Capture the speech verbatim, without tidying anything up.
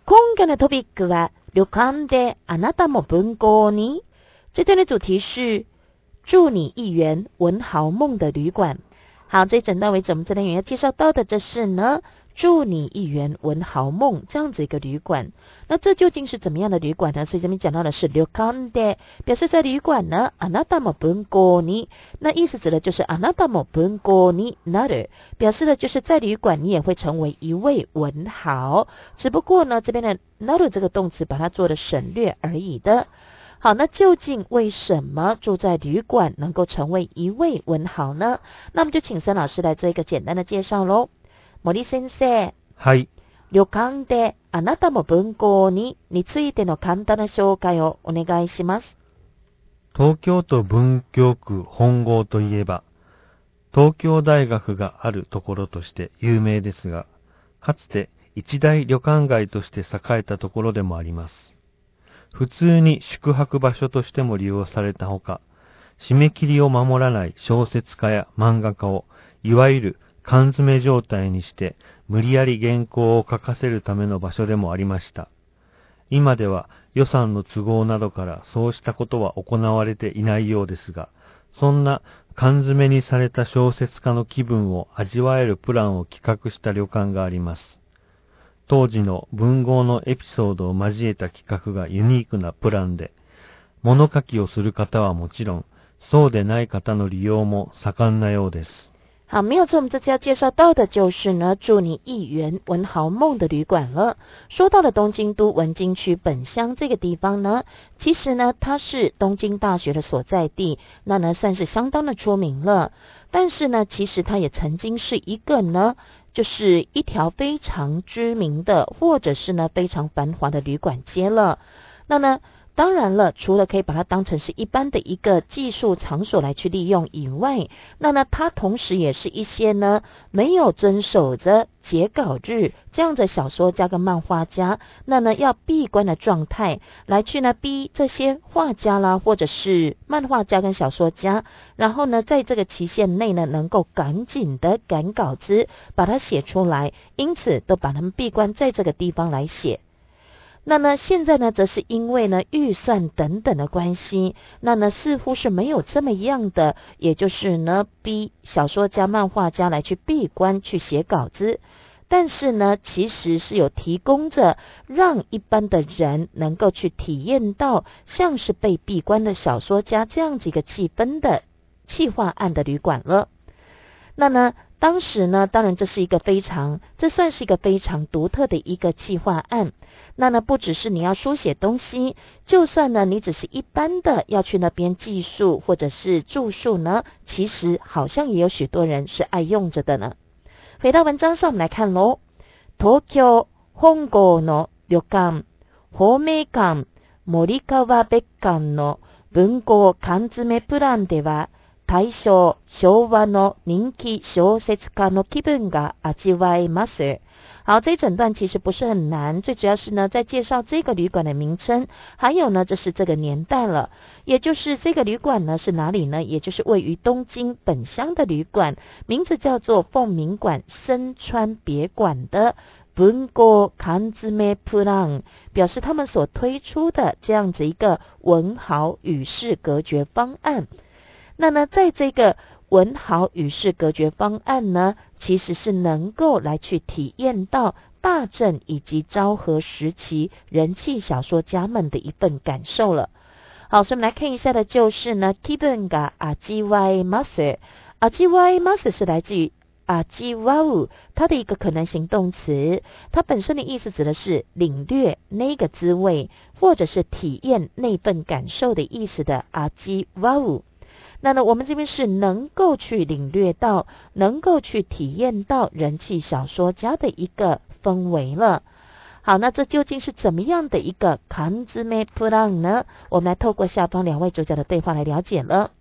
今回のトピックは旅館であなたも文豪に。这段的主题是祝你一圆文豪梦的旅馆。好，这一整段为止，我们这边要介绍到的，这是呢祝你一圆文豪梦这样子一个旅馆。那这究竟是怎么样的旅馆呢？所以这边讲到的是旅館で，表示在旅馆呢あなたも文豪に，那意思指的就是あなたも文豪になる，表示的就是在旅馆你也会成为一位文豪，只不过呢这边的なる这个动词把它做了省略而已的。好，那究竟为什么住在旅馆能够成为一位文豪呢？那我们就请森老师来做一个简单的介绍咯。森先生。 はい。 旅館であなたも文豪にについての簡単な紹介をお願いします。 東京都文京区本郷といえば、東京大学があるところとして有名ですが、かつて一大旅館街として栄えたところでもあります。普通に宿泊場所としても利用されたほか、締め切りを守らない小説家や漫画家を、いわゆる缶詰状態にして無理やり原稿を書かせるための場所でもありました。今では予算の都合などからそうしたことは行われていないようですが、そんな缶詰にされた小説家の気分を味わえるプランを企画した旅館があります。当時の文豪のエピソードを交えた企画がユニークなプランで、物書きをする方はもちろん、そうでない方の利用も盛んなようです。 好，没有错，我们这次要介绍到的就是呢祝你一圆文豪梦的旅馆了。说到了东京都文京区本乡这个地方呢，其实呢它是东京大学的所在地，那呢算是相当的出名了。但是呢其实它也曾经是一个呢就是一条非常知名的或者是呢非常繁华的旅馆街了。那呢当然了，除了可以把它当成是一般的一个技术场所来去利用以外，那呢它同时也是一些呢没有遵守着截稿日这样的小说家跟漫画家，那呢要闭关的状态来去呢逼这些画家啦或者是漫画家跟小说家，然后呢在这个期限内呢能够赶紧的赶稿子把它写出来，因此都把他们闭关在这个地方来写。那呢现在呢则是因为呢预算等等的关系，那呢似乎是没有这么样的，也就是呢逼小说家漫画家来去闭关去写稿子，但是呢其实是有提供着让一般的人能够去体验到像是被闭关的小说家这样子一个气氛的企划案的旅馆了。那呢当时呢当然这是一个非常这算是一个非常独特的一个企划案。那呢不只是你要书写东西，就算呢你只是一般的要去那边寄宿或者是住宿呢，其实好像也有许多人是爱用着的呢。回到文章上我们来看咯。東京本郷の旅館宝明館森川別館の文豪缶詰プランでは、大正昭和の人気小説家の気分が味わえます。好，这一整段其实不是很难，最主要是呢在介绍这个旅馆的名称，还有呢这是这个年代了，也就是这个旅馆呢是哪里呢？也就是位于东京本乡的旅馆，名字叫做凤鸣馆深川别馆的文豪缶詰プラン，表示他们所推出的这样子一个文豪与世隔绝方案。那呢在这个文豪与世隔绝方案呢，其实是能够来去体验到大正以及昭和时期人气小说家们的一份感受了。好，所以我们来看一下的就是呢気分が味わえます。味わえます是来自于味わう，它的一个可能形动词，它本身的意思指的是领略那个滋味，或者是体验那份感受的意思的味わう。那呢我们这边是能够去领略到，能够去体验到人气小说家的一个氛围了。好，那这究竟是怎么样的一个缶詰プラン呢？我们来透过下方两位主角的对话来了解了。